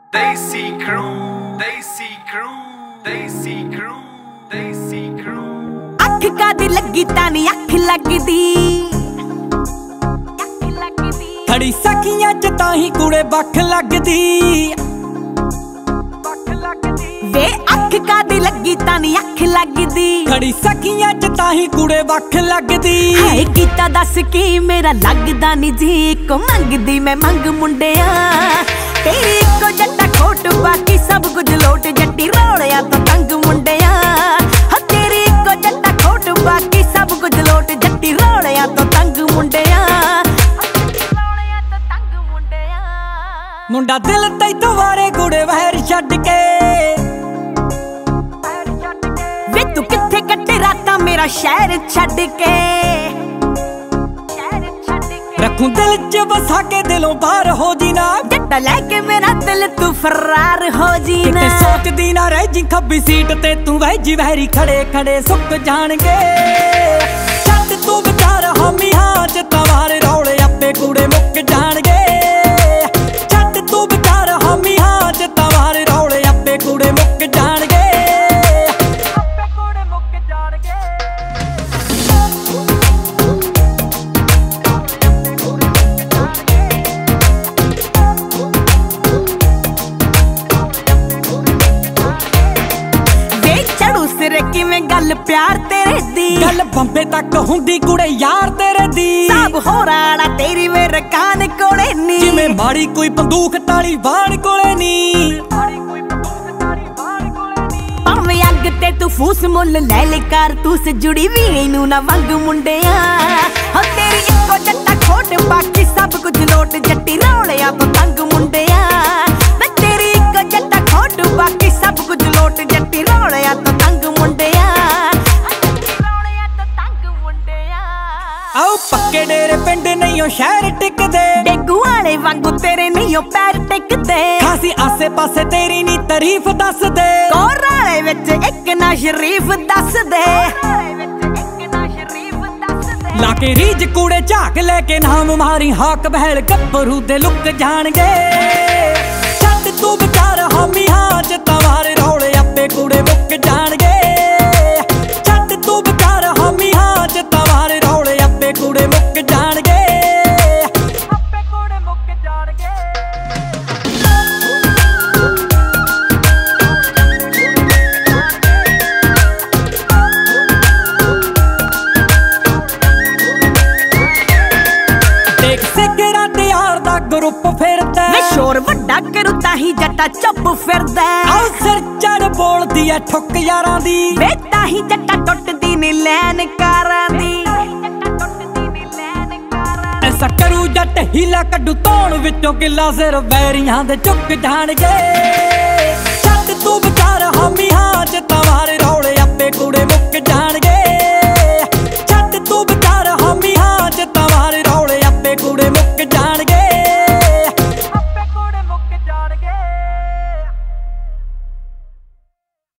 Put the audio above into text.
Desi Crew, Desi Crew, Desi Crew, Desi Crew। ਅੱਖ ਕਾਦੀ ਲੱਗੀ ਤਾਂ ਨੀ ਅੱਖ ਲੱਗਦੀ ਖੜੀ ਸਖੀਆਂ ਚ ਤਾਂ ਹੀ ਕੁੜੇ ਬੱਖ ਲੱਗਦੀ ਵੇ ਅੱਖ ਕਾਦੀ ਲੱਗੀ ਤਾਂ ਨੀ ਅੱਖ ਲੱਗਦੀ ਖੜੀ ਸਖੀਆਂ ਚ ਤਾਂ ਹੀ ਕੁੜੇ ਬੱਖ ਲੱਗਦੀ ਹਾਏ ਕੀਤਾ ਦੱਸ ਕੀ ਮੇਰਾ ਲੱਗਦਾ ਨੀ ਜੀ ਕੋ ਮੰਗਦੀ ਮੈਂ ਮੰਗ ਮੁੰਡਿਆ ਤੇਰੀ ਇੱਕੋ ਜੱਟਾ ਖੋਟ ਬਾਕੀ ਸਭ ਕੁਝ ਲੋਟ ਜੱਟੀ ਰੋਲਿਆ ਤਾਂ ਤੰਗ ਮੁੰਡਿਆ ਹਾਂ ਤੇਰੀ ਇੱਕੋ ਜੱਟਾ ਖੋਟ ਬਾਕੀ ਸਭ ਕੁਝ ਲੋਟ ਜੱਟੀ ਰੋਲਿਆ ਤਾਂ ਤੰਗ ਮੁੰਡਿਆ ਮੁੰਡਾ ਦਿਲ ਤੇ ਦੁਆਰੇ ਕੁੜੇ ਵਹਿਰ ਛੱਡ ਕੇ ਵੇ ਤੂੰ ਕਿੱਥੇ ਕੱਟੇ ਰਾਤਾਂ ਮੇਰਾ ਸ਼ਹਿਰ ਛੱਡ ਕੇ ਰੱਖੂੰ ਦਿਲ ਚ ਵਸਾ ਕੇ ਦਿਲੋਂ ਬਾਹਰ ਹੋ ਜੀ ਨਾ ਜੱਟਾ ਲੈ ਕੇ ਮੇਰਾ ਦਿਲ ਤੂੰ ਫਰਾਰ ਹੋ ਜੀ ਨਾ ਕਿਤੇ ਸੋਚਦੀ ਨਾ ਰਹਿ ਜੀ ਖੱਬੀ ਸੀਟ ਤੇ ਤੂੰ ਵਹਿਜੀ ਵਹਿਰੀ ਖੜੇ ਖੜੇ ਸੁੱਕ ਜਾਣਗੇ ਛੱਡ ਤੂੰ ਵਿਚਾਰ ਹਾਮੀ ਹਾਂ ਚ ਤਵਾਰ ਰੌਲੇ ਆਪੇ ਕੂੜੇ ਮੁੱਕ ਜਾਣਗੇ ਛੱਡ ਤੂੰ ਵਿਚਾਰ ਹਾਮੀ ਹਾਂ ਚ ਤਵਾਰ ਰੌਲੇ ਆਪੇ ਕੂੜੇ ਮੁੱਕ ਜਾਣਗੇ ਆਪੇ ਕੂੜੇ ਮੁੱਕ ਜਾਣਗੇ ਸਿਰੇ ਕਿਵੇਂ ਗੱਲ ਪਿਆਰ ਤੇਰੇ ਦੀ ਗੱਲ ਬੰਬੇ ਤੱਕ ਹੁੰਦੀ ਕੁੜੇ ਯਾਰ ਤੇਰੇ ਦੀ ਸਭ ਹੋਰਾਣਾ ਤੇਰੀ ਮੇਰੇ ਕਾਨ ਕੋਲੇ ਨੀ ਜਿਵੇਂ ਮਾੜੀ ਕੋਈ ਬੰਦੂਕ ਤਾਲੀ ਬਾਣ ਕੋਲੇ ਨੀ ਭਾਵੇਂ ਅੱਗ ਤੇ ਤੂੰ ਫੂਸ ਮੁੱਲ ਲੈ ਲੈ ਕਰ ਤੂੰ ਸੇ ਜੁੜੀ ਵੀ ਨੂੰ ਨਾ ਮੰਗ ਮੁੰਡਿਆ ਹੋ ਤੇਰੀ ਇੱਕੋ ਜੱਟਾ ਖੋਟ ਬਾਕੀ ਸਭ ਕੁਝ ਲੋਟ ਜੱਟੀ ਰੌਲਿਆ ਤੋਂ ਤੰਗ ਮੁੰਡਿਆ ਮੈਂ ਤੇਰੀ ਇੱਕੋ ਜੱਟਾ ਖੋਟ ਬਾਕੀ ਸਭ ਕੁਝ ਲੋਟ ਜੱਟੀ ਰੌਲਿਆ ਤੋਂ ਤੰਗ ਮੁੰਡਿਆ ਆਓ ਪੱਕੇ ਡੇਰੇ ਪਿੰਡ ਨਹੀਂ ਉਹ ਸ਼ਹਿਰ ਟਿਕਦੇ ਡੇਗੂ ਵਾਲੇ ਵਾਂਗੂ ਤੇਰੇ ਨਹੀਂ ਉਹ ਪੈਰ ਟਿਕਦੇ ਖਾਸੀ ਆਸੇ ਪਾਸੇ ਤੇਰੀ ਨੀ ਤਾਰੀਫ ਦੱਸਦੇ ਕੋਰਾਲੇ ਵਿੱਚ ਇੱਕ ਨਾ ਸ਼ਰੀਫ ਦੱਸਦੇ ਲਾ ਕੇ ਰੀਜ ਕੂੜੇ ਝਾਕ ਲੈ ਕੇ ਨਾਮ ਮਾਰੀ ਹਾਕ ਬਹਿਲ ਗੱਭਰੂ ਦੇ ਲੁੱਕ ਜਾਣਗੇ ਛੱਡ ਤੂੰ ਵਿਚਾਰ ਹਾਮੀ ਹਾਂ ਚ ਤਵਾਰ ਰੌਲੇ ਆਪੇ ਕੂੜੇ ਮੁੱਕ ਜਾਣਗੇ ਛੱਡ ਤੂੰ ਵਿਚਾਰ ਹਾਮੀ ਹਾਂ ਚ ਤਵਾਰ ਰੌਲੇ ਆਪੇ ਕੂੜੇ ਮੁੱਕ ਜਾਣਗੇ ਆਪੇ ਕੂੜੇ ਮੁੱਕ ਜਾਣਗੇ ਦੇਖ ਸਿਗਰਾਂ ਤੇ ਯਾਰ ਦਾ ਗਰੁੱਪ ਫਿਰਦਾ ਮੈਂ ਸ਼ੋਰ ਵੱਡਾ ਕਰੂ ਤਾਂ ਹੀ ਜੱਟਾ ਚੁੱਪ ਫਿਰਦਾ ਆਓ ਸਿਰ ਚੜ ਬੋਲਦੀ ਐ ਠੁੱਕ ਯਾਰਾਂ ਦੀ ਵੇ ਤਾਂ ਹੀ ਜੱਟਾ ਟੁੱਟਦੀ ਨੀ ਲੈਨ ਕਾਰਾਂ ਦੀ ਐਸਾ ਕਰੂ ਜੱਟ ਹੀਲਾ ਕੱਢੂ ਧੌਣ ਵਿੱਚੋਂ ਕਿੱਲਾ ਸਿਰ ਵੈਰੀਆਂ ਦੇ ਚੁੱਕ ਜਾਣਗੇ ਛੱਡ ਤੂੰ ਵਿਚਾਰ ਹਾਮੀ ਹਾਂ ਚ ਤਵਾਰ ਰੌਲੇ ਆਪੇ ਕੂੜੇ